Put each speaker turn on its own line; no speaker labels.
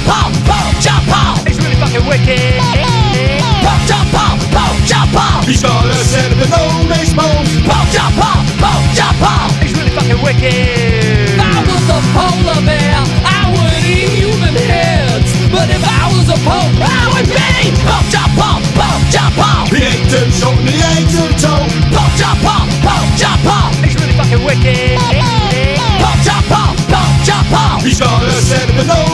Paul, John Paul.
He's really fucking wicked.
John Paul, John Paul.
He's got a set of enormous balls.
John Paul, John Paul.
He's really fucking wicked.
If I was a polar bear, I would eat human heads. But if I was a pope,
I would be John Paul, John Paul.
He ate too short and he ate too tall.
John Paul, John Paul.
He's really fucking wicked.
John Paul, John Paul.
He's got a set of enormous